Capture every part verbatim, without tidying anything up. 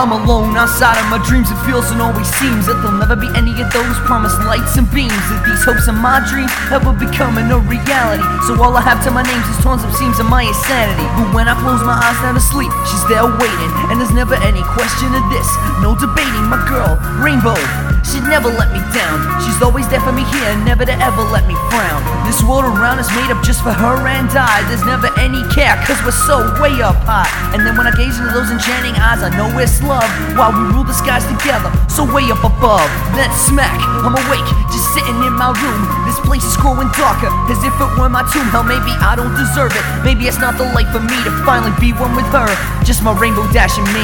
I'm alone outside of my dreams. It feels and always seems that there'll never be any of those promised lights and beams, that these hopes and my dreams ever becoming a reality. So all I have to my names is tons of seams of my insanity. But when I close my eyes down to sleep, she's there waiting, and there's never any question of this, no debating. My girl, Rainbow, she'd never let me down. She's always there for me here, never to ever let me frown. This world around is made up just for her and I. There's never any care, cause we're so way up high. And then when I gaze into those enchanting eyes, I know it's love, while we rule the skies together, so way up above. Then smack, I'm awake, just sitting in my room. This place is growing darker, as if it were my tomb. Hell, maybe I don't deserve it, maybe it's not the life for me to finally be one with her, just my rainbow dashing me.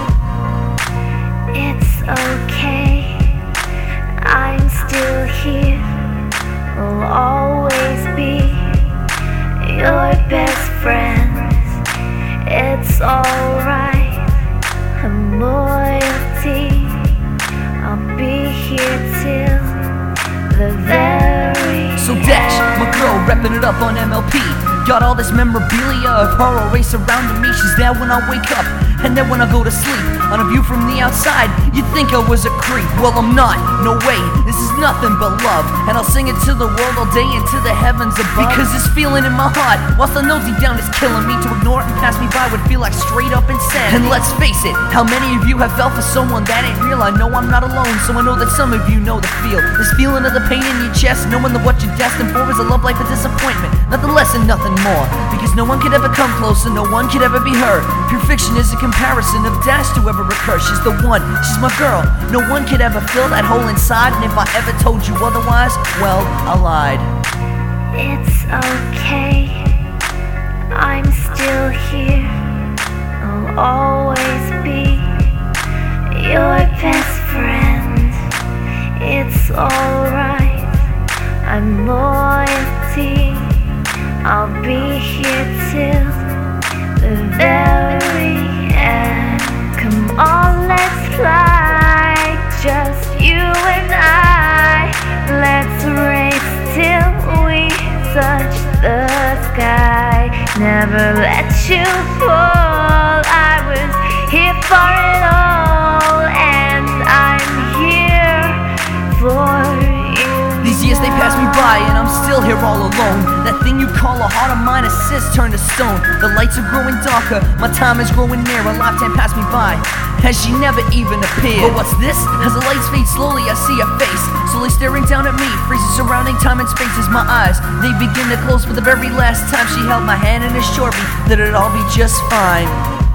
It's okay, I'm still here, will always be your best friend. It's alright, I'm loyalty, I'll be here till the very So Dash, my girl, reppin' it up on M L P. Got all this memorabilia of her always surrounding me. She's there when I wake up, and then when I go to sleep. On a view from the outside, you'd think I was a creep. Well, I'm not, no way, this is nothing but love. And I'll sing it to the world all day and to the heavens above, because this feeling in my heart, whilst I know deep down it's killing me. To ignore it and pass me by would feel like straight up insanity. And let's face it, how many of you have felt for someone that ain't real? I know I'm not alone, so I know that some of you know the feel. This feeling of the pain in your chest, knowing that what you're destined for is a love life of disappointment, nothing less and nothing more. Because no one could ever come close and no one could ever be heard. Pure fiction is a comparison of Dash to ever recur. She's the one, she's my girl, no one could ever fill that hole inside. And if I ever told you otherwise, well, I lied. It's okay, I'm still here, I'll always be your best friend. It's alright, I'm loyalty, I'll be here till the very end. Come on, let's fly, just you and I. Let's race till we touch the sky. Never let you fall, I was here for it all, and I'm here for you. These years they pass me by and I'm still here all alone. That thing you call a heart of mine has since turned to stone. The lights are growing darker, my time is growing near. A lifetime passed me by, as she never even appeared. But what's this? As the lights fade slowly, I see a face slowly staring down at me. Freezes surrounding time and space as my eyes, they begin to close for the very last time. She held my hand and assured me that it'd all be just fine.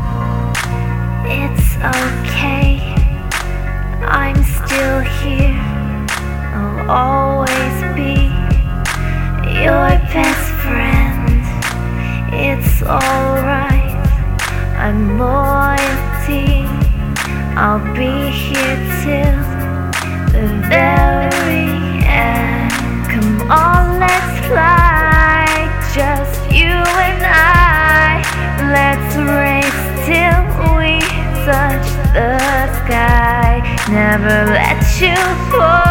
It's okay, I'm still here, I'll always be your best friend. It's alright, I'm loyalty, I'll be here till the very end. Come on, let's fly, just you and I. Let's race till we touch the sky. Never let you fall,